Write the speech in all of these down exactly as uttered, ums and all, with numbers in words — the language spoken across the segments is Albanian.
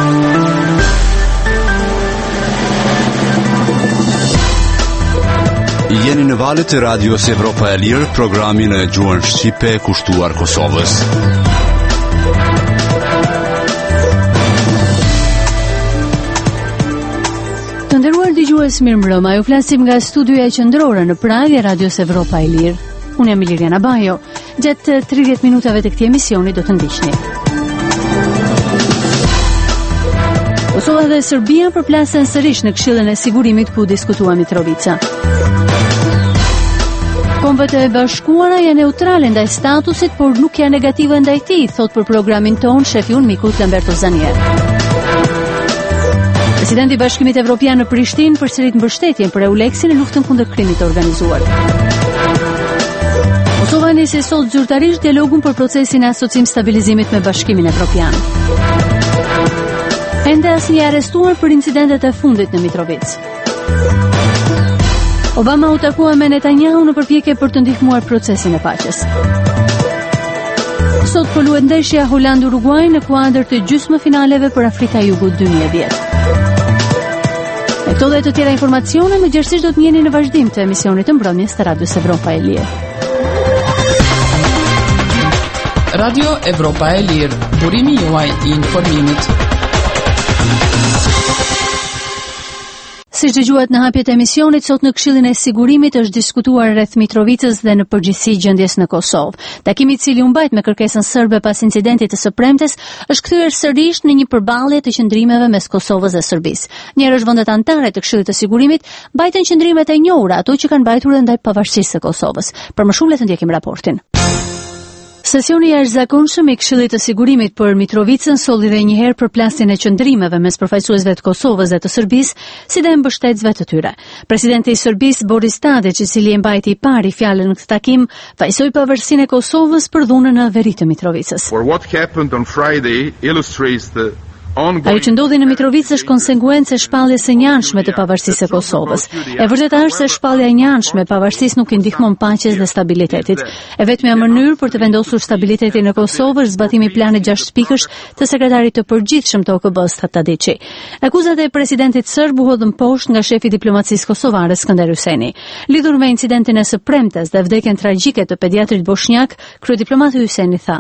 Jeni në valët e radios Evropa e Lirë, programin e gjuhën shqipe kushtuar Kosovës. Të nderuar dëgjues, mirëmbrëma. Ju flasim nga studioja qendrore në Prag e radios Evropa e Lirë. Unë jam Iliriana Bajo. Gjatë tridhjetë minutave të këtij emisioni do të ndiqni. Kosova dhe Serbia përplasen sërish në Këshillin e Sigurimit ku diskutua Mitrovica. Kombët e Bashkuara janë neutrale ndaj statusit, por nuk janë negative ndaj tij, thot për programin ton shefi i Unmikut Lamberto Zanier. Presidenti i Bashkimit Evropian në Prishtinë përsërit mbështetjen për Euleksin në luftën kundër krimit të organizuar. Kosova nisi sot zyrtarisht dialogun për procesin e asocim stabilizimit me Bashkimin Evropian. Ende asnjë arrestuar për incidentet e fundit në Mitrovic. Obama u takua me Netanyahu në përpjekje për të ndihmuar procesin e paqes. Sot po luhet ndeshja Holand-Uruguay në kuadër të gjysmëfinaleve për Afrika e Jugut dy mijë e dhjetë. Me këto dhe të tjera informacione, më gjerësisht do të njeni në vazhdim të emisionit të mbrëmjes të Radios Evropa e Lirë. Radio Evropa e Lirë, burimi juaj i informimit. Si dëgjuat në hapjet e emisionit, sot në Këshillin e Sigurimit është diskutuar rreth Mitrovicës dhe në përgjithësi gjendjes në Kosovë. Takimi i cili u mbajt me kërkesën serbe pas incidentit të së premtes është kthyer sërish në një përballje të qëndrimeve mes Kosovës dhe Serbisë. Njëherë është vendet anëtare të Këshillit të Sigurimit mbajtën qëndrimet e njohura, ato që kanë mbajtur ndaj pavarësisë së Kosovës. Për më shumë le të ndjekim raportin. Sesioni i jashtëzakonshëm i Këshillit të Sigurimit për Mitrovicën solli edhe një herë përplasjen e qëndrimeve mes përfaqësuesve të Kosovës dhe të Serbisë, si dhe mbështetësve të tyre. Presidenti i Serbisë Boris Tadić, i cili e mbajti i pari fjalën në këtë takim, vajsoi pavarësinë e Kosovës për dhunën në veri të Mitrovicës. Ajo që ndodhi në Mitrovic është konsekuencë e shpalljes së njanshme të pavarësisë së Kosovës. E vërteta është se shpallja e njanshme e pavarësisë nuk i ndihmon paqes dhe stabilitetit. E vetmja mënyrë për të vendosur stabilitetin në Kosovë është zbatimi i planit gjashtë pikësh të sekretarit të përgjithshëm të O K B-s Tadići. Akuzat e presidentit serb u hodhën poshtë nga shefi i diplomacisë kosovare Skënder Hyseni. Lidhur me incidentin e së premtes dhe vdekjen tragjike të pediatrit bosnjak, kryediplomati Hyseni tha: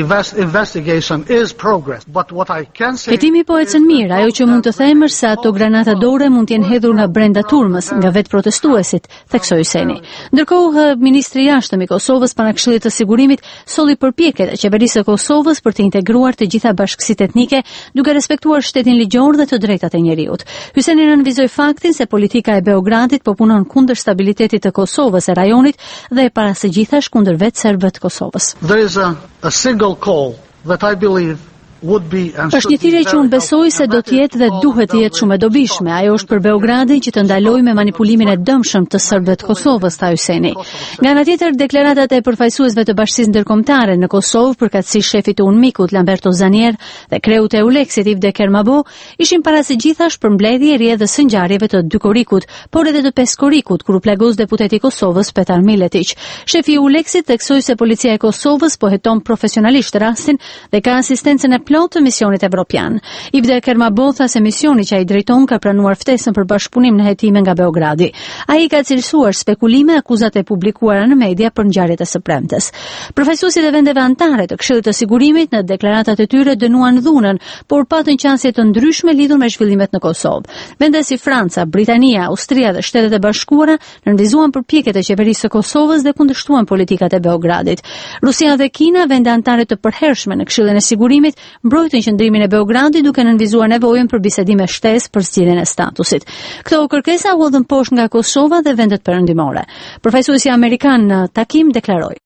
Timi po ecën mirë, ajo që mund të them është se ato granata dore mund të jenë hedhur nga brenda turmës, nga vetë protestuesit, theksoi Hyseni. Ndërkohë, ministri i jashtëm i Kosovës para Këshillit të Sigurimit solli përpjekjet e qeverisë së Kosovës për të integruar të gjitha bashkësitë etnike, duke respektuar shtetin ligjor dhe të drejtat e njerëzit. Hyseni nënvizoi faktin se politika e Beogradit po punon kundër stabilitetit të Kosovës e rajonit dhe para së gjithash kundër vetë serbëve të Kosovës. There is a, a single call that I believe është një thirrje që unë besoj se do të jetë dhe duhet të jetë shumë e dobishme. Ajo është për Beogradin që të ndalojë me manipulimin e dëmshëm të serbëve të Kosovës, tha Hyseni. Nga ana tjetër, deklaratat e përfaqësuesve të Bashkisë Ndërkombëtare në Kosovë, përkatësisht shefit të Unmikut Lamberto Zanier dhe kreut e Euleksit Ivde Kermabo, ishin para së gjithash për mbledhje e rrjedhë së ngjarjeve të Dykorikut, por edhe të Peskorikut, kur u plagos deputeti i Kosovës Petar Miletić. Shefi i Euleksit theksoi se policia e Kosovës po heton profesionalisht rastin dhe ka asistencën e plot të misionit evropian. Ivde Kermabo tha se misioni që ai drejton ka pranuar ftesën për bashkëpunim në hetime nga Beogradi. Ai ka cilësuar spekulime, akuzat e publikuara në media për ngjarjet e së premtes. Përfaqësuesit e vendeve anëtare të Këshillit të Sigurimit në deklaratat e tyre dënuan dhunën, por patën qasje të ndryshme lidhur me zhvillimet në Kosovë. Vende si Franca, Britania, Austria dhe Shtetet e Bashkuara nënvizuan përpjekjet e qeverisë së Kosovës dhe kundërshtuan politikat e Beogradit. Rusia dhe Kina, vende anëtare të përhershme në Këshillin e Sigurimit, mbrojtën qëndrimin e Beogradit duke nënvizuar nevojën për bisedime shtesë për zgjidhjen e statusit. Këto kërkesa u hodhën poshtë nga Kosova dhe vendet perëndimore. Përfaqësuesi amerikan në takim deklaroi: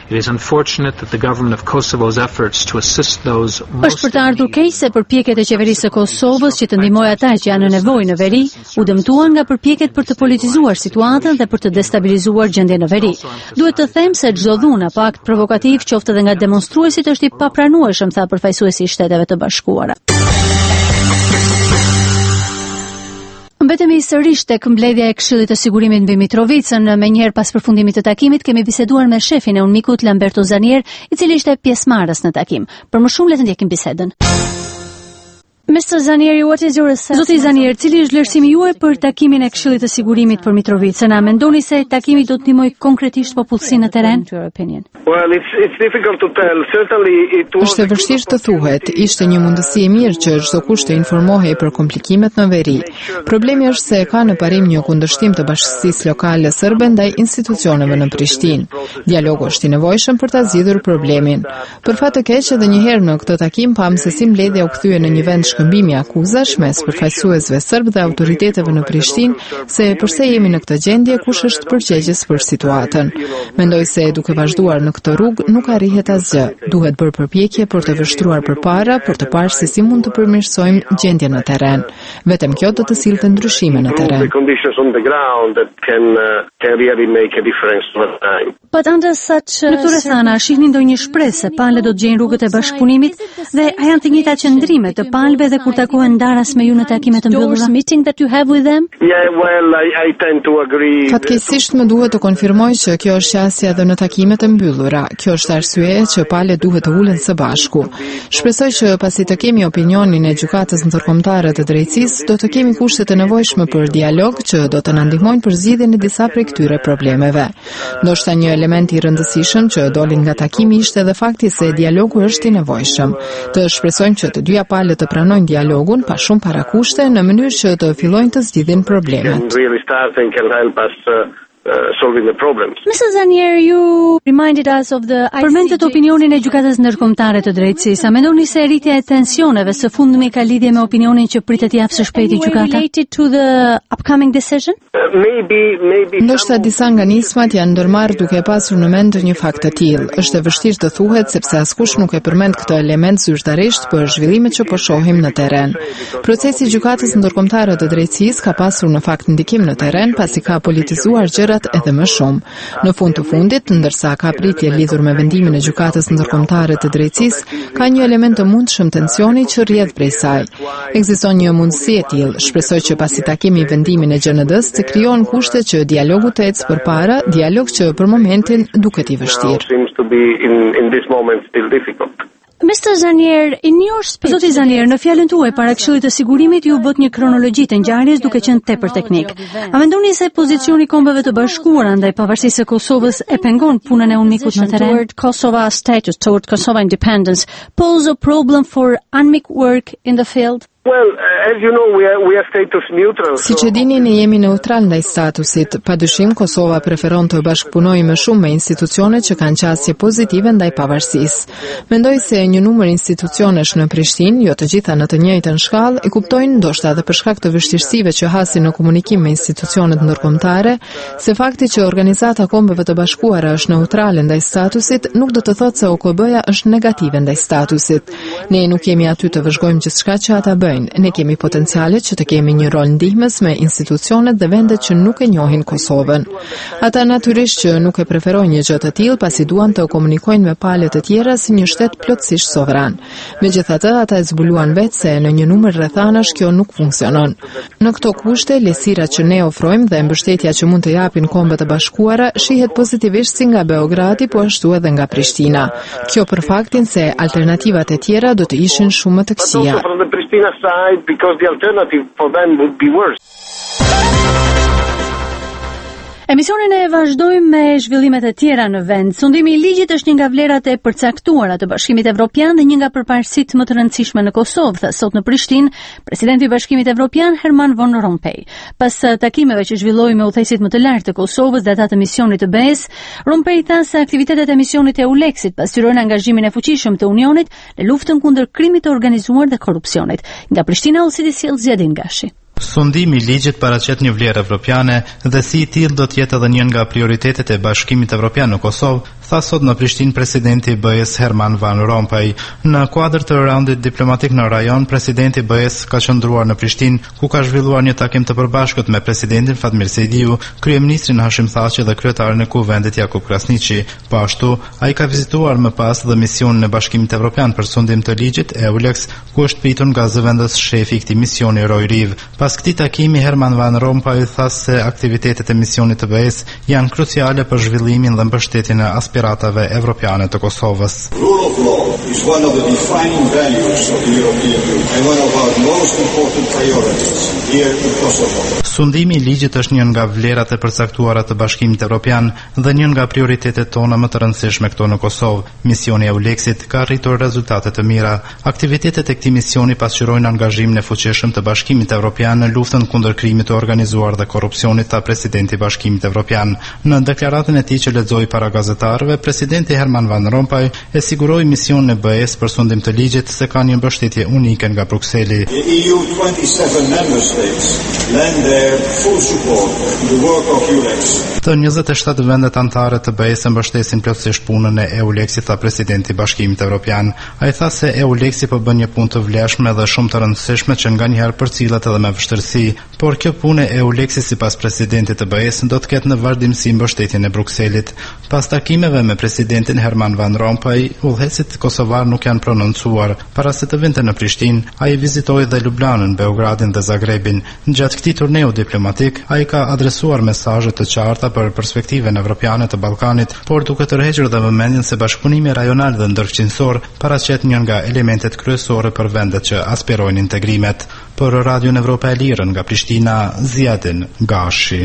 Është për të ardhur keq se përpjekjet e qeverisë së Kosovës që të ndihmojë ata që janë në nevojë në veri u dëmtuan nga përpjekjet për të politizuar situatën dhe për të destabilizuar gjendjen në veri. Duhet të them se çdo dhunë apo akt provokativ, qoftë edhe nga demonstruesit, është i papranueshëm, tha përfaqësuesi i Shteteve të Bashkuara. Mbetemi sërish tek mbledhja e Këshillit të Sigurimit mbi Mitrovicën. Menjëherë pas përfundimit të takimit kemi biseduar me shefin e Unmikut Lamberto Zanier, i cili ishte pjesëmarrës në takim. Për më shumë le të ndjekim bisedën. mister Zanieri, what is your assessment? Zoti Zanier, cili është vlerësimi juaj për takimin e Këshillit të Sigurimit për Mitrovicën? A mendoni se takimi do të ndihmojë konkretisht popullsinë në terren? Well, it's it's difficult to tell. Certainly it was. Është e vështirë të thuhet. Ishte një mundësi e mirë që çdo kush të informohej për komplikimet në veri. Problemi është se ka në parim një kundërshtim të bashkësisë lokale serbe ndaj institucioneve në Prishtinë. Dialogu është i nevojshëm për ta zgjidhur problemin. Për fat të keq, edhe një herë në këtë takim pam se si mbledhja u kthye në një vend shkëmbimi akuzash mes përfaqësuesve serb dhe autoriteteve në Prishtinë se përse jemi në këtë gjendje, kush është përgjegjës për situatën. Mendoj se duke vazhduar në këtë rrugë nuk arrihet asgjë. Duhet bërë përpjekje për të vështruar përpara për të parë se si mund të përmirësojmë gjendjen në terren. Vetëm kjo do të sillte ndryshime në terren. Në këto rrethana shihni ndonjë shpresë se palët do të gjejnë rrugët e bashkëpunimit dhe a janë të njëjta qëndrime të palëve dhe kur takohen ndaras me ju në takime të mbyllura? Fatkeqësisht më duhet të konfirmoj që kjo është qasja edhe në takime të mbyllura. Kjo është arsyeja që palët duhet të ulen së bashku. Shpresoj që pasi të kemi opinionin e gjykatës ndërkombëtare të drejtësisë, do të kemi kushtet e nevojshme për dialog që do të na ndihmojnë për zgjidhjen e disa prej këtyre problemeve. Ndoshta një element i rëndësishëm që doli nga takimi ishte edhe fakti se dialogu është i nevojshëm. Të shpresojmë që të dyja palët të pranojnë dialogun pa shumë parakushte në mënyrë që të fillojnë të zgjidhin problemet. mister Zanier, you reminded us of the Përmendet opinionin e gjykatës ndërkombëtare të drejtësisë. A mendoni se rritja e tensioneve së fundmi ka lidhje me opinionin që pritet jap së shpejti gjykata? Related to the upcoming decision? Maybe maybe Ndoshta disa nga nismat janë ndërmarrë duke pasur në mend një fakt të tillë. Është e vështirë të thuhet sepse askush nuk e përmend këtë element zyrtarisht për zhvillimet që po shohim në terren. Procesi i gjykatës ndërkombëtare të drejtësisë ka pasur në fakt ndikim në terren pasi ka politizuar gjërat edhe më shumë. Në fund të fundit, ndërsa ka pritje lidhur me vendimin e gjykatës ndërkombëtare të drejtësisë, ka një element të mundshëm tensioni që rrjedh prej saj. Ekziston një mundësi e tillë. Shpresoj që pasi takimi i vendimin e G N D-s të krijohen kushte që dialogu të ecë përpara, dialog që për momentin duket i vështirë. mister Zanier, in your speech... Zoti Zanier, në fjalën tuaj para Këshillit të Sigurimit ju bët një kronologji të ngjarjes duke qenë tepër teknik. A mendoni se pozicioni i Kombeve të Bashkuara ndaj pavarësisë së Kosovës e pengon punën e UNMIK-ut në terren? Kosova status toward Kosovo independence pose a problem for UNMIK work in the field? Well, as you know, we are we are status neutral. Siç e dini, ne jemi neutral ndaj statusit. Padyshim Kosova preferon të bashkëpunojë më shumë me institucionet që kanë qasje pozitive ndaj pavarësisë. Mendoj se një numër institucionesh në Prishtinë, jo të gjitha në të njëjtën shkallë, e kuptojnë ndoshta edhe për shkak të vështirësive që hasin në komunikim me institucionet ndërkombëtare, se fakti që Organizata e Kombeve të Bashkuara është neutrale ndaj statusit nuk do të thotë se O K B-ja është negative ndaj statusit. Ne nuk jemi aty të vëzhgojmë gjithçka që ata bëjnë. Ne kemi potencialet që të kemi një rol ndihmës me institucionet dhe vendet që nuk e njohin Kosovën. Ata natyrisht që nuk e preferojnë një gjë të tillë pasi duan të komunikojnë me palët e tjera si një shtet plotësisht sovran. Megjithatë, ata e zbuluan vetë se në një numër rrethanash kjo nuk funksionon. Në këto kushte, lehtësirat që ne ofrojmë dhe mbështetja që mund të japin Kombet e Bashkuara shihet pozitivisht si nga Beogradi, po ashtu edhe nga Prishtina. Kjo për faktin se alternativat e tjera do të ishin shumë më të këqija. Side because the alternative for them would be worse. Emisionin e vazhdojmë me zhvillimet e tjera në vend. Sundimi i ligjit është një nga vlerat e përcaktuara të Bashkimit Evropian dhe një nga përparësitë më të rëndësishme në Kosovë, tha sot në Prishtinë presidenti i Bashkimit Evropian Herman Van Rompuy. Pas takimeve që zhvilloi me udhëheqësit më të lartë të Kosovës dhe ata të misionit të B E S, Rompuy tha se aktivitetet e misionit e ULEX-it pasqyrojnë angazhimin e fuqishëm të Unionit në luftën kundër krimit të organizuar dhe korrupsionit. Nga Prishtina ulësiti sjell Zjedin Gashi. Sundimi i ligjit paraqet një vlerë evropiane dhe si i tillë do të jetë edhe një nga prioritetet e Bashkimit Evropian në Kosovë, tha sot në Prishtinë presidenti i B E S Herman Van Rompuy. Në kuadër të raundit diplomatik në rajon, presidenti i B E S ka qëndruar në Prishtinë, ku ka zhvilluar një takim të përbashkët me presidentin Fatmir Sejdiu, kryeministrin Hashim Thaçi dhe kryetarin e Kuvendit Jakub Krasniqi. Po ashtu, ai ka vizituar më pas dhe misionin e Bashkimit Evropian për sundim të ligjit e ULEX, ku është pritur nga zëvendës shefi i këtij misioni Roy Riv. Pas këtij takimi, Herman Van Rompuy tha se aktivitetet e misionit të B E S janë kruciale për zhvillimin dhe mbështetjen e aspekteve aspiratave evropiane të Kosovës. Rule of law is one of the defining values of the European Union and one of our most important priorities here in Kosovo. Sundimi i ligjit është një nga vlerat e përcaktuara të Bashkimit Evropian dhe një nga prioritetet tona më të rëndësishme këto në Kosovë. Misioni e EULEX-it ka arritur rezultate të mira. Aktivitetet e këtij misioni pasqyrojnë angazhimin e fuqishëm të Bashkimit Evropian në luftën kundër krimit të organizuar dhe korrupsionit, ta presidenti i Bashkimit Evropian. Në deklaratën e tij që lexoi para gazetarëve, presidenti Herman Van Rompuy e siguroi misionin e B E-s për sundim të ligjit se ka një mbështetje unike nga Brukseli. The E U twenty-seven member states lend their full support to the work of EULEX. Të njëzet e shtatë vendet anëtare të B E-s mbështesin plotësisht punën e EULEX-it, tha presidenti i Bashkimit Evropian. Ai tha se EULEX-i po bën një punë të vlefshme dhe shumë të rëndësishme që nganjëherë përcillet edhe me vështirësi, por kjo punë e EULEX-it sipas presidentit të B E-s do të ketë në vazhdimsi mbështetjen e Brukselit. Pas takimeve me presidentin Herman Van Rompuy, udhëheqësit kosovar nuk janë prononcuar. Para se të vinte në Prishtinë, ai vizitoi dhe Ljubljanën, Beogradin dhe Zagrebin. Gjatë këtij turneu diplomatik, ai ka adresuar mesazhe të qarta për perspektiven evropiane të Ballkanit, por duke tërhequr dhe vëmendjen se bashkëpunimi rajonal dhe ndërqendësor paraqet një nga elementet kryesore për vendet që aspirojnë integrimet. Për Radion Evropa e Lirë nga Prishtina, Ziadin Gashi.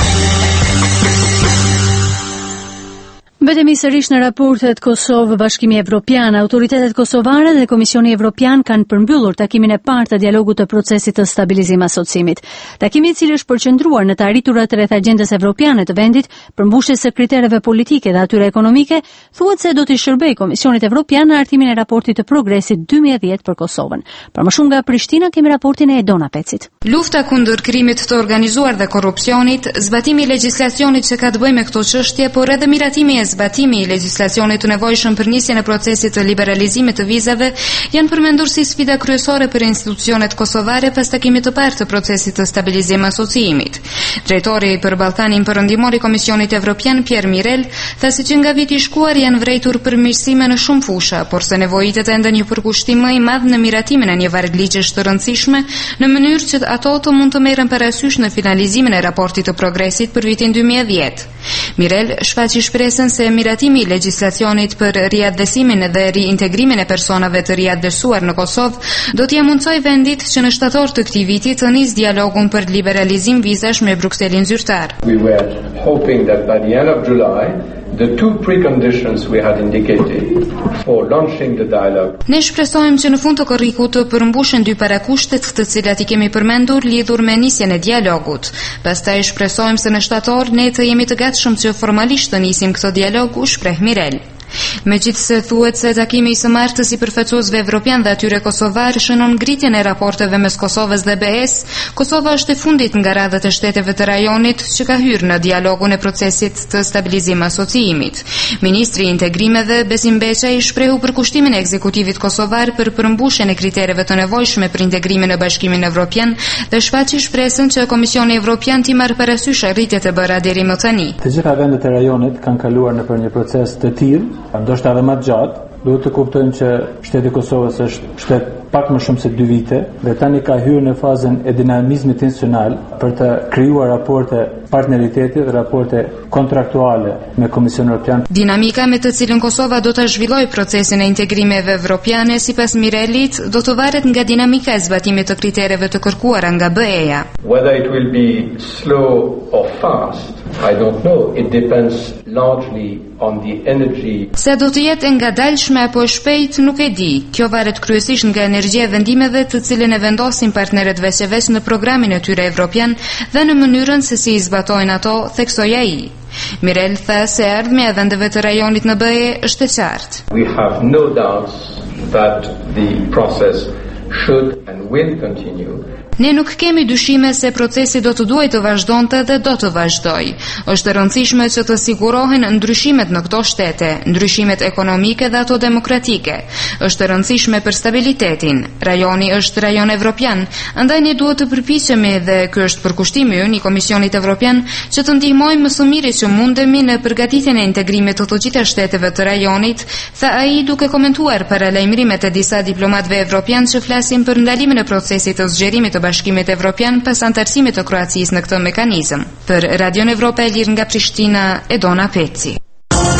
Mbetemi sërish në raportet Kosovë Bashkimi Evropian. Autoritetet kosovare dhe Komisioni Evropian kanë përmbyllur takimin e parë të dialogut të procesit të stabilizim asocimit. Takimi i cili është përqendruar në të arriturat rreth agjendës evropiane të vendit, përmbushjes së kritereve politike dhe atyre ekonomike, thuhet se do t'i shërbejë Komisionit Evropian në hartimin e raportit të progresit dy mijë e dhjetë për Kosovën. Për më shumë nga Prishtina kemi raportin e Edona Pecit. Lufta kundër krimit të organizuar dhe korrupsionit, zbatimi i legjislacionit që ka të bëjë me këto çështje, por edhe miratimi e zbatimi i legjislacionit të nevojshëm për nisjen e procesit të liberalizimit të vizave janë përmendur si sfida kryesore për institucionet kosovare pas takimit të parë të procesit të stabilizim asociimit. Drejtori për Ballkanin Perëndimor i Komisionit Evropian Pierre Mirel tha se që nga viti i shkuar janë vrejtur përmirësime në shumë fusha, por se nevojitet ende një përkushtim më i madh në miratimin e një varg ligjesh të rëndësishme në mënyrë që ato të mund të merren parasysh në finalizimin e raportit të progresit për vitin dy mijë e dhjetë. Mirel shfaqi shpresën se miratimi i legjislacionit për riaddësimin dhe riintegrimin e personave të riaddësuar në Kosovë do t'ia mundsoj vendit që në shtator të këtij viti të nisë dialogun për liberalizim vizash me Brukselin zyrtar. We were hoping that by the end of July the two preconditions we had indicated for launching the dialogue. Ne shpresojmë që në fund të korrikut të përmbushen dy parakushtet të cilat i kemi përmendur lidhur me nisjen e dialogut. Pastaj shpresojmë se në shtator ne të jemi të gatshëm që formalisht të nisim këtë dialog, u shpreh Mirel. Megjithse thuhet se takimi i së martës i përfaqësuesve evropian dhe atyre kosovar shënon ngritjen e raporteve mes Kosovës dhe B E-s, Kosova është e fundit nga radhët e shteteve të rajonit që ka hyrë në dialogun e procesit të stabilizim asociimit. Ministri i Integrimeve Besim Beçaj shprehu përkushtimin e ekzekutivit kosovar për përmbushjen e kritereve të nevojshme për integrimin në Bashkimin Evropian dhe shfaqi shpresën që Komisioni Evropian t'i marrë parasysh arritjet e bëra deri më tani. Të gjitha vendet e rajonit kanë kaluar nëpër një proces të tillë, ndoshta edhe më të gjatë. Duhet të kuptojmë që shteti i Kosovës është shtet pak më shumë se dy vite dhe tani ka hyrë në fazën e dinamizmit institucional për të krijuar raporte partneriteti dhe raporte kontraktuale me Komisionin Evropian. Dinamika me të cilën Kosova do ta zhvillojë procesin e integrimeve evropiane sipas Mirelit do të varet nga dinamika e zbatimit të kritereve të kërkuara nga B E-ja. Whether it will be slow or fast, I don't know. It depends largely on the energy. Se do të jetë ngadalshme apo e shpejt nuk e di. Kjo varet kryesisht nga energjia e vendimeve të cilën e vendosin partnerët veçeves në programin e tyre evropian dhe në mënyrën se si i zbatojnë ato, theksoi ai. Mirel tha se ardhmja e vendeve të rajonit në B E është e qartë. We have no doubts that the process should and will continue. Ne nuk kemi dyshime se procesi do të duhet të vazhdonte dhe do të vazhdoj. Është e rëndësishme që të sigurohen ndryshimet në këto shtete, ndryshimet ekonomike dhe ato demokratike. Është e rëndësishme për stabilitetin. Rajoni është rajon evropian, andaj ne duhet të përpiqemi dhe ky është përkushtimi ynë i Komisionit Evropian që të ndihmojmë më së miri që mundemi në përgatitjen e integrimit të të gjitha shteteve të rajonit, tha ai duke komentuar paralajmërimet e disa diplomatëve evropian që flasin për ndalimin e procesit të zgjerimit të Bashkimit Evropian pas antarësimit të Kroacisë në këtë mekanizëm. Për Radion Evropa e Lirë nga Prishtina, Edona Peci.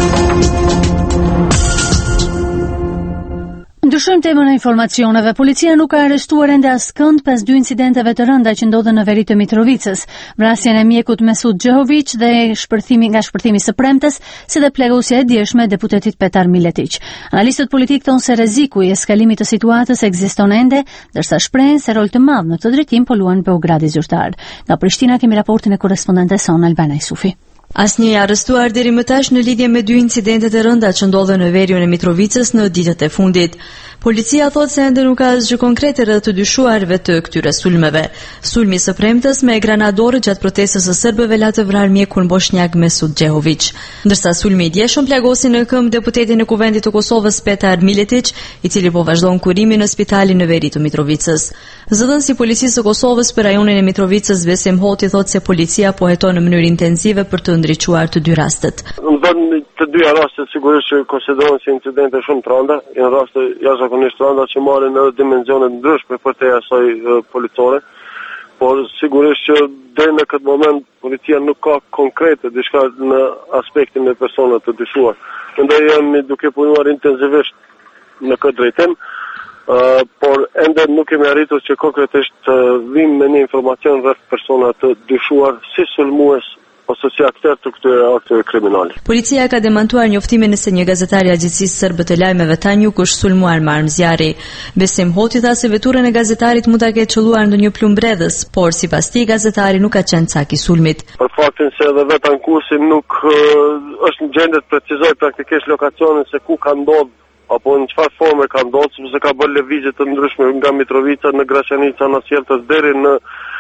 Ndryshojmë temën e informacioneve. Policia nuk ka arrestuar ende askënd pas dy incidenteve të rënda që ndodhen në veri të Mitrovicës. Vrasjen e mjekut Mesut Xhehović dhe shpërthimi nga shpërthimi së premtes, si dhe plagosja e djeshme e deputetit Petar Miletić. Analistët politik thonë se rreziku i eskalimit të situatës ekziston ende, ndërsa shprehen se rol të madh në këtë drejtim po luan Beogradi zyrtar. Nga Prishtina kemi raportin e korrespondentes son Albana Isufi. Asnjë i arrestuar deri më tash në lidhje me dy incidentet e rënda që ndodhen në veriun e Mitrovicës në ditët e fundit. Policia thotë se ende nuk ka asgjë konkrete rreth të dyshuarve të këtyre sulmeve. Sulmi së premtes me granadorë gjatë protestës së serbëve la të vrarë mjekun bosnjak Mesut Xhehović, ndërsa sulmi i djeshëm plagosi në këmbë deputetin e Kuvendit të Kosovës Petar Miletić, i cili po vazhdon kurimin në spitalin në veri të Mitrovicës. Zëdhënësi i policisë së Kosovës për rajonin e Mitrovicës Besim Hoti thotë se policia po heton në mënyrë intensive për të ndriçuar të dy rastet. Në të dyja rastet sigurisht që konsiderohen si incidente shumë të rënda, janë raste jashtëzakonisht të rënda që marrin edhe dimensione të ndryshme për te asaj policore, por sigurisht që deri në këtë moment policia nuk ka konkrete diçka në aspektin e personave të dyshuar. Ndaj jemi duke punuar intensivisht në këtë drejtim, uh, por ende nuk kemi arritur që konkretisht të uh, vim me një informacion rreth personave të dyshuar si sulmues ose si aktor të këtyre akteve kriminale. Policia ka demantuar njoftimin se një gazetar i agjencisë serbe të lajmeve Tanjuk është sulmuar me armë zjarri. Besim Hoti tha se veturën e gazetarit mund ta ketë çelluar ndonjë plumbredhës, por sipas tij gazetari nuk ka qenë cak i sulmit. Për faktin se edhe vetë ankuesi nuk uh, është në gjendje të precizojë praktikisht lokacionin se ku ka ndodhur apo në çfarë forme ka ndodhur, sepse ka bërë lëvizje të ndryshme nga Mitrovica në Graçanica në Sjeltës deri në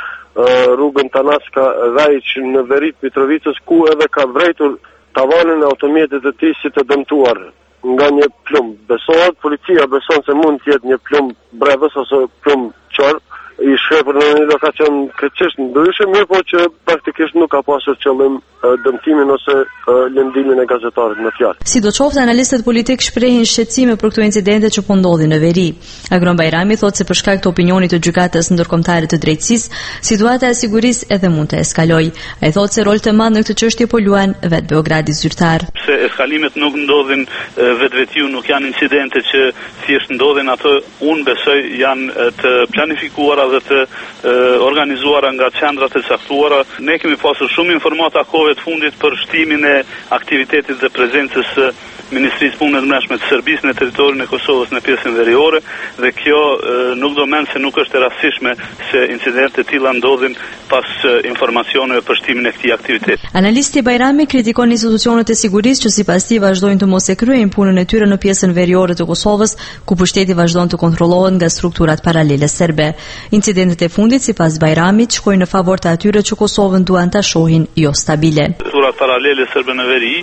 rrugën Tanaska Rajić në verit Mitrovicës, ku edhe ka vrejtur tavanin e automjetit të tij si të dëmtuar nga një plumb. Besohet, policia beson se mund të jetë një plumb brevës ose plumb qor i shkëpur në një lokacion keqësisht ndryshe, mirë po që praktikisht nuk ka pasur qëllim dëmtimin ose lëndimin e gazetarit në fjalë. Sidoqoftë, analistët politik shprehin shqetësime për këto incidente që po ndodhin në veri. Agron Bajrami thotë se për shkak të opinionit të gjykatës ndërkombëtare të drejtësisë, situata e sigurisë edhe mund të eskalojë. Ai thotë se rol të madh në këtë çështje po luan vetë Beogradi zyrtar. Se eskalimet nuk ndodhin vetvetiu, nuk janë incidente që thjesht ndodhin, ato unë besoj janë të planifikuara dhe të e, organizuara nga qendrat e caktuara. Ne kemi pasur shumë informata kohëve të fundit për shtimin e aktivitetit dhe prezencës së Ministrisë Punëve të Brendshme të Serbisë në territorin e Kosovës në pjesën veriore, dhe kjo e, nuk do mend se nuk është e rastishme se incidente të tilla ndodhin pas e, informacioneve për shtimin e këtij aktiviteti. Analisti Bajrami kritikon institucionet e sigurisë që sipas tij vazhdojnë të mos e kryejnë punën e tyre në pjesën veriore të Kosovës, ku pushteti vazhdon të kontrollohet nga strukturat paralele serbe. Incidentet e fundit sipas Bajramit shkojnë në favor të atyre që Kosovën duan ta shohin jo stabile. Strukturat paralele serbe në veri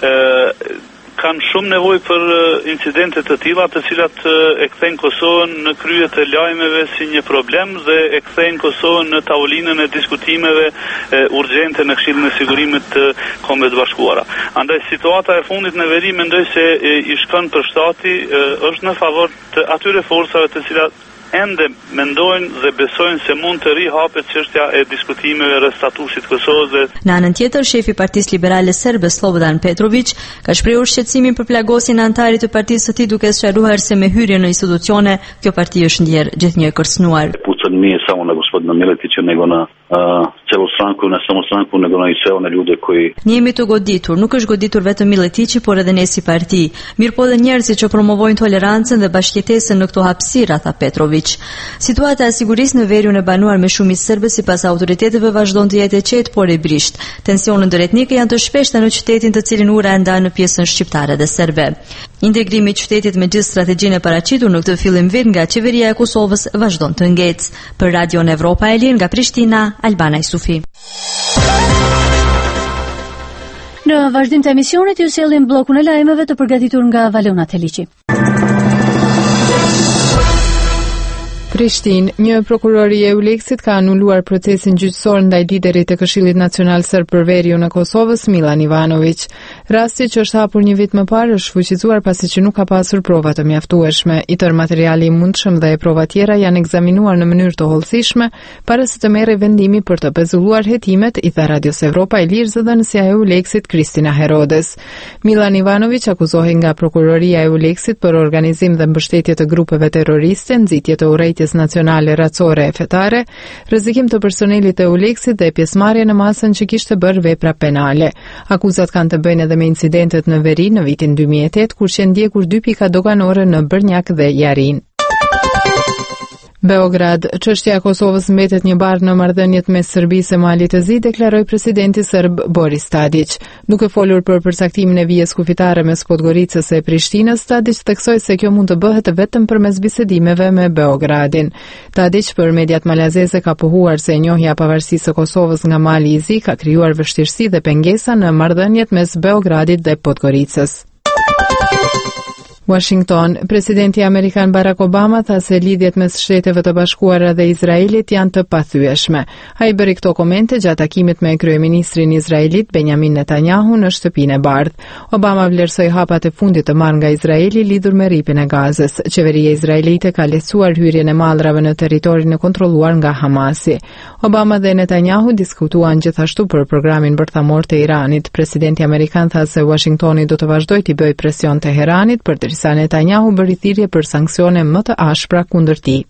e, kanë shumë nevojë për incidente të tilla, të cilat e kthejnë Kosovën në krye të lajmeve si një problem dhe e kthejnë Kosovën në tavolinën e diskutimeve e, urgjente në Këshillin e Sigurimit të Kombeve të Bashkuara. Andaj situata e fundit në veri mendoj se e, i shkon për shtati e, është në favor të atyre forcave të cilat ende mendojnë dhe besojnë se mund të rihapet çështja e diskutimeve rreth statusit të Kosovës. Dhe... Në anën tjetër, shefi i Partisë Liberale Serbe Slobodan Petrović ka shprehur shqetësimin për plagosjen e antarit të partisë së tij, duke sqaruar se me hyrje në institucione kjo parti është ndjer gjithnjë e kërcënuar. Pucat nije samo na gospodina Miletića, nego na uh, celu stranku, ne samo stranku, nego na i sve one ljude koji... Ne jemi të goditur, nuk është goditur vetëm Miletići, por edhe ne si parti. Mirë po dhe njerëzit që promovojnë tolerancën dhe bashkëjetesën në këto hapësira, tha Petrović. Situata e sigurisë në veriun e banuar me shumicë serbe sipas autoriteteve vazhdon të jetë e qetë, por e brisht. Tensionet ndërretnike janë të shpeshta në qytetin, të cilin ura e ndan në pjesën shqiptare dhe serbe. Integrimi i qytetit me gjithë strategjinë e paraqitur në këtë fillim vit nga qeveria e Kosovës vazhdon të ngecë. Për Radio Evropa e Lirë nga Prishtina, Albana Isufi. Në vazhdim të emisionit ju sjellim bllokun e lajmeve të përgatitur nga Valona Teliçi. Prishtinë, një prokuror i Euleksit ka anuluar procesin gjyqësor ndaj liderit të Këshillit Nacional Serb për Veriun e Kosovës, Milan Ivanović. Rasti që është hapur një vit më parë është fuqizuar pasi që nuk ka pasur prova të mjaftueshme. I tërë materiali i mundshëm dhe e prova tjera janë ekzaminuar në mënyrë të hollësishme para se të merrej vendimi për të pezulluar hetimet, i tha Radios Evropa e Lirë zëdhënësja e Euleksit Kristina Herodes. Milan Ivanović akuzohet nga prokuroria e Euleksit për organizim dhe mbështetje të grupeve terroriste, nxitje të urrejtjes nacionale racore e fetare, rrezikim të personelit të Euleksit dhe pjesëmarrje në masën që kishte bërë vepra penale. Akuzat kanë të bëjnë edhe me incidentet në veri në vitin dy mijë e tetë, kur që ndjekur dy pika doganore në Brnjak dhe Jarin. Beograd, çështja e Kosovës mbetet një barë në marrëdhëniet mes Serbisë e Malit të Zi, deklaroi presidenti serb Boris Tadić. Duke folur për përcaktimin e vijës kufitare mes Podgoricës e Prishtinës, Tadić theksoi se kjo mund të bëhet vetëm përmes bisedimeve me Beogradin. Tadić për mediat malazeze ka pohuar se njohja e pavarësisë së Kosovës nga Mali i Zi ka krijuar vështirësi dhe pengesa në marrëdhëniet mes Beogradit dhe Podgoricës. Washington, presidenti amerikan Barack Obama tha se lidhjet mes Shteteve të Bashkuara dhe Izraelit janë të pathyeshme. Ai bëri këto komente gjatë takimit me kryeministrin izraelit Benjamin Netanyahu në Shtëpinë e Bardhë. Obama vlerësoi hapat e fundit të marrë nga Izraeli lidhur me rripin e Gazës. Qeveria izraelite ka lehtësuar hyrjen e mallrave në territorin e kontrolluar nga Hamasi. Obama dhe Netanyahu diskutuan gjithashtu për programin bërthamor të Iranit. Presidenti amerikan tha se Washingtoni do të vazhdojë të bëjë presion Teheranit për të sa Netanyahu bëri thirrje për sanksione më të ashpra kundër tij.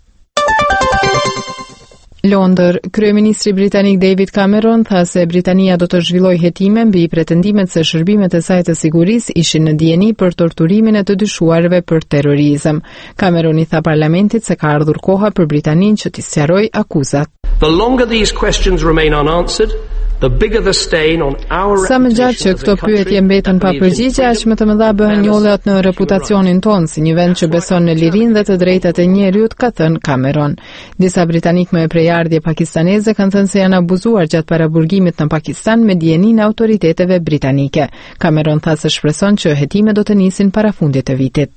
Londër, kryeministri britanik David Cameron tha se Britania do të zhvillojë hetime mbi pretendimet se shërbimet e saj të sigurisë ishin në dieni për torturimin e të dyshuarve për terrorizëm. Cameron i tha parlamentit se ka ardhur koha për Britaninë që t'i sqarojë akuzat. The longer these questions remain unanswered, the bigger the stain on our Sa më gjatë që këto pyetje mbeten pa përgjigje, aq më të mëdha bëhen njollat në reputacionin tonë si një vend që beson në lirinë dhe të drejtat e njerëzit, ka thënë Cameron. Disa britanik me prejardhje pakistaneze kanë thënë se janë abuzuar gjatë paraburgimit në Pakistan me dijenin e autoriteteve britanike. Cameron tha se shpreson që hetimet do të nisin para fundit të vitit.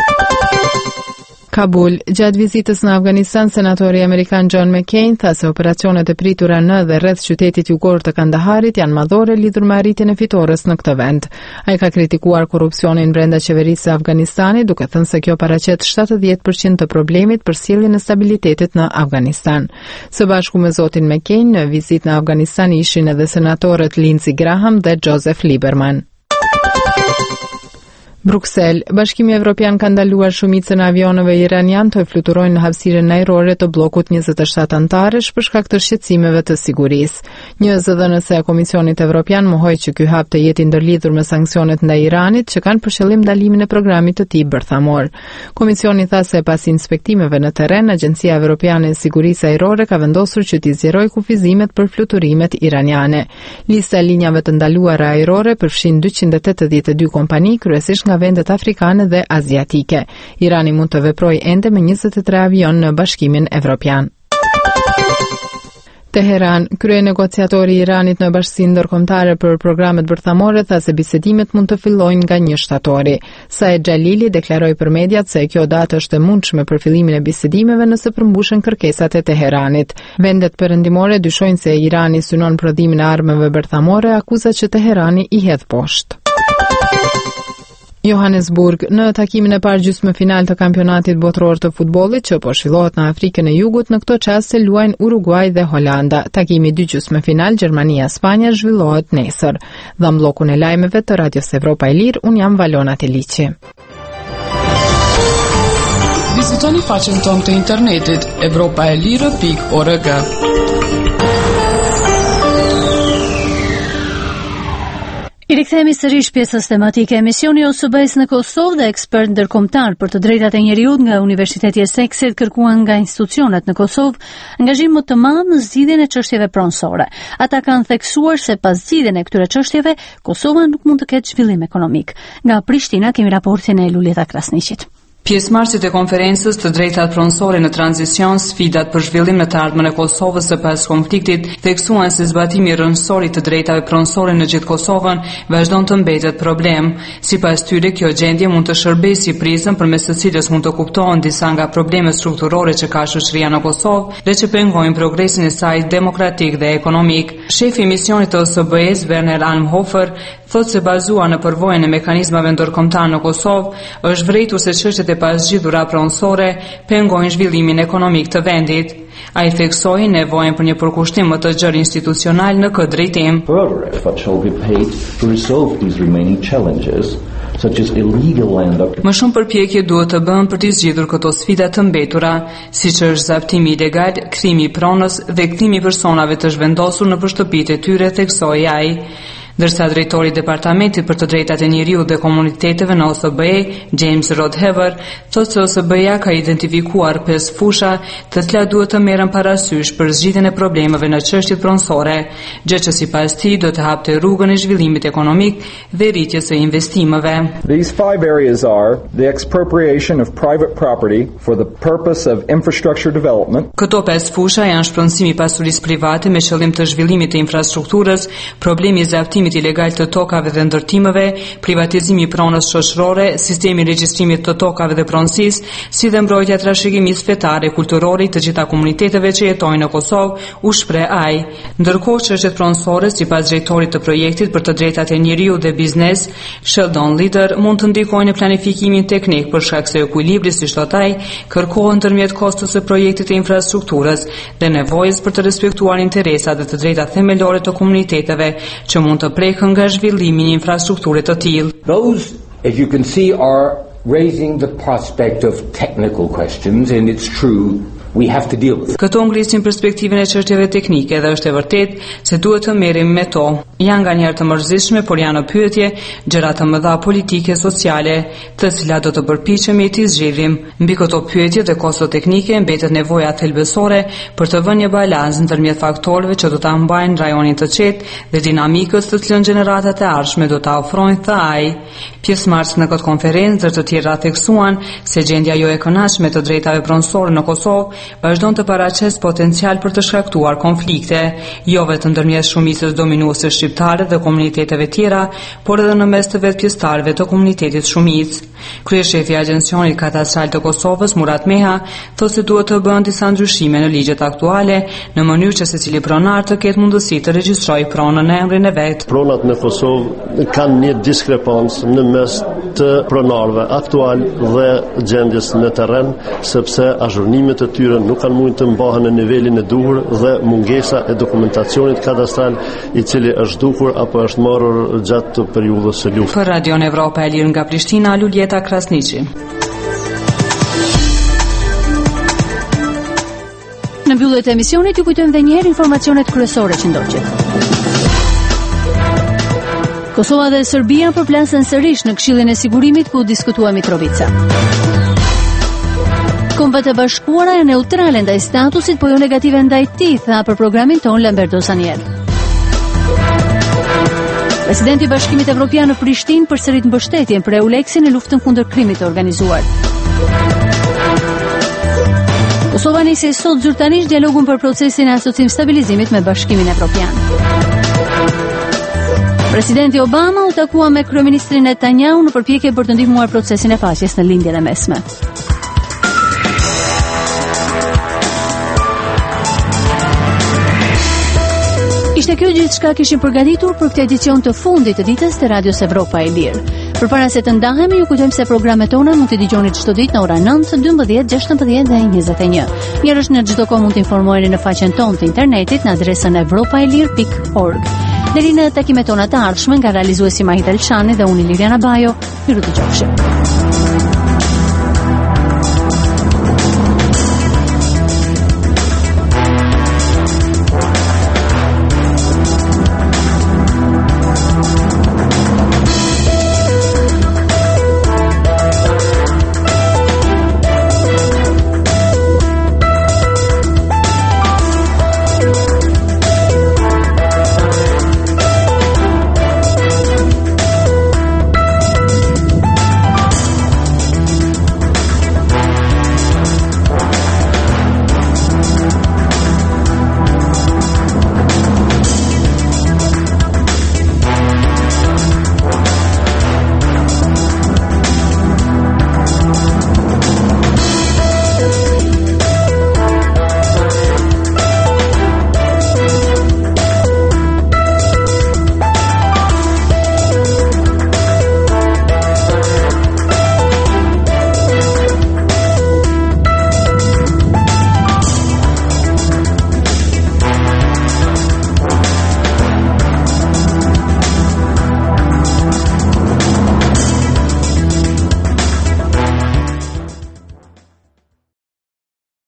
Kabul, gjatë vizitës në Afganistan, senatori amerikan John McCain tha se operacionet e pritura në dhe rreth qytetit jugor të Kandaharit janë madhore lidhur me arritjen e fitores në këtë vend. Ai ka kritikuar korrupsionin brenda qeverisë së Afganistanit, duke thënë se kjo paraqet shtatëdhjetë përqind të problemit për sjelljen e stabilitetit në Afganistan. Së bashku me zotin McCain, në vizitë në Afganistan ishin edhe senatorët Lindsey Graham dhe Joseph Lieberman. Bruksel, Bashkimi Evropian ka ndaluar shumicën e avionëve iranian të fluturojnë në hapësirën ajrore të bllokut njëzet e shtatë antarësh për shkak të shqetësimeve të sigurisë. Një zëdhënëse e Komisionit Evropian mohoi që ky hap të jetë ndërlidhur me sanksionet ndaj Iranit që kanë për qëllim ndalimin e programit të tij bërthamor. Komisioni tha se pas inspektimeve në terren, Agjencia Evropiane e Sigurisë Ajrore ka vendosur që t'i zgjerojë kufizimet për fluturimet iraniane. Lista e linjave të ndaluara ajrore përfshin dyqind e tetëdhjetë e dy kompani, kryesisht nga vendet afrikane dhe aziatike. Irani mund të veprojë ende me njëzet e tre avion në Bashkimin Evropian. Teheran, kryenegociatori i Iranit në Bashkinë Ndërkombëtare për programet bërthamore tha se bisedimet mund të fillojnë nga një shtatori. Saed Xhalili deklaroi për mediat se kjo datë është e mundshme për fillimin e bisedimeve nëse përmbushen kërkesat e Teheranit. Vendet perëndimore dyshojnë se Irani synon prodhimin e armëve bërthamore, akuzat që Teherani i hedh poshtë. Johannesburg, në takimin e parë gjysmëfinal të kampionatit botror të futbollit që po zhvillohet në Afrikën e Jugut, në këtë çast se luajnë Uruguay dhe Holanda. Takimi i dy gjysmëfinal Gjermania-Spanja zhvillohet nesër. Dhe në bllokun e lajmeve të Radios Evropa e Lirë, un jam Valona Teliçi. Vizitoni faqen tonë të internetit evropaelire pikë org. I rikthehemi sërish pjesës tematike. Misioni o S B-s në Kosovë dhe ekspert ndërkombëtar për të drejtat e njeriut nga Universiteti i Esseksit kërkuan nga institucionet në Kosovë angazhim më të madh në zgjidhjen e çështjeve pronësore. Ata kanë theksuar se pas zgjidhjen e këtyre çështjeve, Kosova nuk mund të ketë zhvillim ekonomik. Nga Prishtina kemi raportin e Lulieta Krasniqit. Pjesëmarrësit e konferencës të drejtat pronësore në tranzicion, sfidat për zhvillim në të ardhmen e Kosovës së pas konfliktit, theksuan se zbatimi rrënësor i të drejtave pronësore në gjithë Kosovën vazhdon të mbetet problem. Sipas tyre, kjo gjendje mund të shërbejë si prizëm përmes së cilës mund të kuptohen disa nga problemet strukturore që ka shoqëria në Kosovë dhe që pengojnë progresin e saj demokratik dhe ekonomik. Shefi i misionit të O S B E-s, Werner Almhofer, thotë se bazuar në përvojën e mekanizmave ndërkombëtar në Kosovë, është vërejtur se çështjet e pasgjidhura pronësore pengojnë zhvillimin ekonomik të vendit. Ai theksoi nevojën për një përkushtim më të gjerë institucional në këtë drejtim. Further effort shall be paid to resolve these remaining challenges, such as illegal land occupation. Më shumë përpjekje duhet të bëhen për të zgjidhur këto sfida të mbetura, siç është zaptimi ilegal, kthimi i pronës dhe kthimi i personave të zhvendosur në shtëpitë e tyre, theksoi ai. Ndërsa drejtori i Departamentit për të Drejtat e Njeriut dhe Komuniteteve në O S B E, James Rodhever, thotë se O S B E ka identifikuar pesë fusha të cilat duhet të merren parasysh për zgjidhjen e problemeve në çështjet pronësore, gjë që sipas tij do të hapte rrugën e zhvillimit ekonomik dhe rritjes së investimeve. These five areas are the expropriation of private property for the purpose of infrastructure development. Këto pesë fusha janë shpronësimi i pasurisë private me qëllim të zhvillimit të infrastrukturës, problemi i zaptimit ilegal të tokave dhe ndërtimeve, privatizimi i pronës shoqërore, sistemi i regjistrimit të tokave dhe pronësisë, si dhe mbrojtja e trashëgimisë fetare e kulturore të gjitha komuniteteve që jetojnë në Kosovë, u shpreh ai. Ndërkohë çështjet pronësore, sipas drejtorit të projektit për të drejtat e njeriut dhe biznes, Sheldon Leader, mund të ndikojnë në planifikimin teknik për shkak se ekuilibri, siç thot ai, kërkohet ndërmjet kostos së projektit të infrastrukturës dhe nevojës për të respektuar interesat dhe të drejtat themelore të komuniteteve që mund të prekën nga zhvillimi i një infrastrukture të tillë. Those, as you can see, are raising the prospect of technical questions, and it's true we have to deal with it. Këto ngrisin perspektivën e çështjeve teknike dhe është e vërtet se duhet të merrem me to. Janë nganjëherë të mërzitshme, por janë në pyetje gjëra të mëdha politike, sociale, të cilat do të përpiqemi të zgjidhim. Mbi këto pyetje dhe kosto teknike mbetet nevoja thelbësore për të vënë një balans ndërmjet faktorëve që do ta mbajnë rajonin të qetë dhe dinamikës të cilën gjeneratat e ardhshme do ta ofrojnë, tha ai. Pjesëmarrësit në këtë konferencë të tjerë theksuan se gjendja jo e kënaqshme të drejtave pronësore në Kosovë vazhdon të paraqes potencial për të shkaktuar konflikte, jo vetëm ndërmjet shumicës dominuese shqiptare dhe komuniteteve tjera, por edhe në mes të vetë pjesëtarëve të komunitetit shumicë. Kryeshefi i Agjencionit Katastral të Kosovës, Murat Meha, thotë se duhet të bëhen disa ndryshime në ligjet aktuale në mënyrë që secili pronar të ketë mundësi të regjistrojë pronën në emrin e vet. Pronat në Kosovë kanë një diskrepancë në mes të pronarëve aktual dhe gjendjes në terren, sepse azhurnimet e tyre nuk kanë mund të mbahen në nivelin e duhur dhe mungesa e dokumentacionit kadastral i cili është duhur apo është marrur gjatë periudhës së luftës. Për Radio Evropa e Lirë nga Prishtina, Luljeta Krasniqi. Në mbyllje të emisionit ju kujtojmë edhe një herë informacionet kryesore që ndoqën. Kosova dhe Serbia përplasen sërish në Këshillin e Sigurimit ku diskutohet Mitrovica. Kombët e Bashkuara janë neutrale ndaj statusit, po jo negative ndaj tij, tha për programin ton Lamberto Saniel. Presidenti i Bashkimit Evropian në Prishtinë përsërit mbështetjen për EULEX-in në luftën kundër krimit të organizuar. Kosova nisi sot zyrtarisht dialogun për procesin e asocim stabilizimit me Bashkimin Evropian. Presidenti Obama u takua me kryeministrin Netanyahu në përpjekje për të ndihmuar procesin e paqes në lindjen e mesme. Ishte kjo gjithçka kishim përgatitur për këtë edicion të fundit të ditës të Radios Evropa e Lirë. Përpara se të ndahemi, ju kujtojmë se programet tona mund t'i dëgjoni çdo ditë në orën nëntë, dymbëdhjetë, gjashtëmbëdhjetë dhe njëzet e një. Mirësh në çdo kohë mund të informoheni në faqen tonë të internetit në adresën evropaelir pikë org. Deri në takimet tona të ardhshme nga realizuesi Mahit Elshani dhe unë Liliana Bajo, miru të qofshim.